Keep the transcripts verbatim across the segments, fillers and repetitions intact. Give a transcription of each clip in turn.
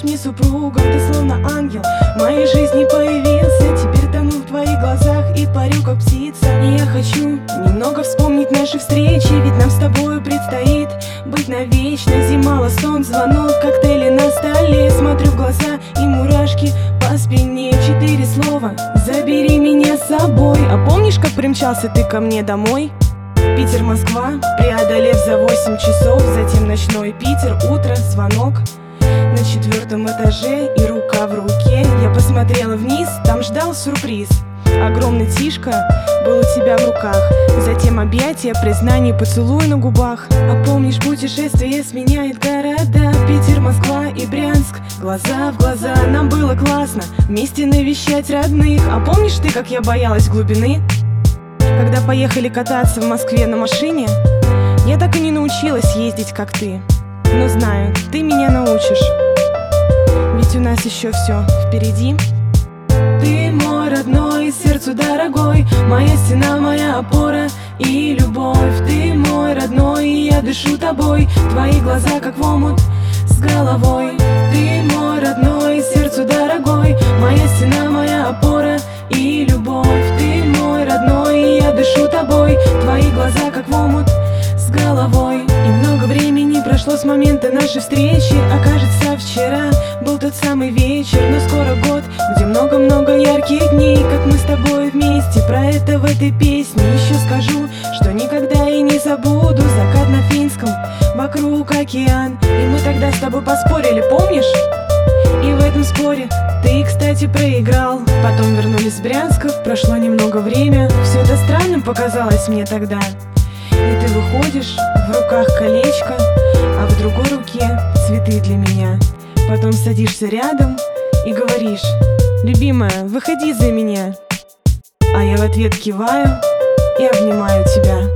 мне супругом. Ты словно ангел в моей жизни появился. Теперь тону в твоих глазах и парю как птица. И я хочу немного вспомнить наши встречи, ведь нам с тобою предстоит быть навечно. Зима, ласон, звонок, коктейли на столе. Смотрю в глаза и мурашки по спине. Четыре слова: забери меня с собой. А помнишь, как примчался ты ко мне домой? Питер-Москва, преодолев за восемь часов. Затем ночной Питер, утро, звонок на четвертом этаже и рука в руке. Я посмотрела вниз, там ждал сюрприз. Огромный Тишка был у тебя в руках. Затем объятия, признание, поцелуй на губах. А помнишь, путешествие сменяет города? Питер, Москва и Брянск, глаза в глаза. Нам было классно вместе навещать родных. А помнишь ты, как я боялась глубины? Когда поехали кататься в Москве на машине, я так и не научилась ездить, как ты. Но знаю, ты меня научишь, ведь у нас еще все впереди. Ты мой родной, сердцу дорогой, моя стена, моя опора и любовь. Ты мой родной, и я дышу тобой. Твои глаза как в омут с головой. Ты мой родной, сердцу дорогой, моя стена, моя опора и любовь. Ты мой родной, и я дышу тобой. Твои глаза как в омут с головой. И много времени прошло с момента нашей встречи. А кажется, вчера был тот самый вечер. Но скоро год, где много-много ярких дней, как мы с тобой вместе. Про это в этой песне еще скажу, что никогда и не забуду закат на Финском, вокруг океан. И мы тогда с тобой поспорили, помнишь? И в этом споре ты, кстати, проиграл. Потом вернулись с Брянска, прошло немного время. Все это странным показалось мне тогда. И ты выходишь, в руках колечко, а в другой руке цветы для меня. Потом садишься рядом и говоришь: любимая, выходи за меня. А я в ответ киваю и обнимаю тебя.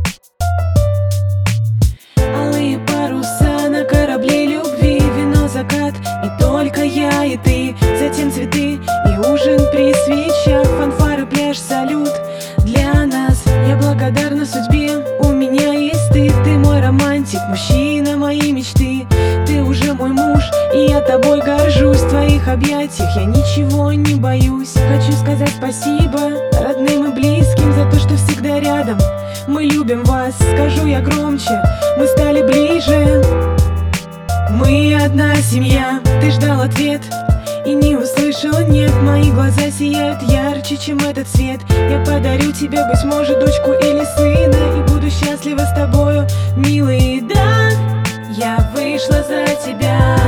Алые паруса на корабле любви, вино, закат и только я и ты. Затем цветы и ужин при свечах, фанфары, пляж, салют для нас. Я благодарна судьбе, у меня есть ты. Ты мой романтик, мужчина моей мечты. Ты уже мой муж, и я тобой горжусь. В твоих объятиях я ничего не боюсь. Хочу сказать спасибо родным и близким за то, что всегда рядом. Мы любим вас, скажу я громче, мы стали ближе. Мы одна семья. Ты ждал ответ и не услышал нет. Мои глаза сияют ярче, чем этот свет. Я подарю тебе, быть может, дочку или сына, и буду счастлива с тобою, милый, да. Я вышла за тебя.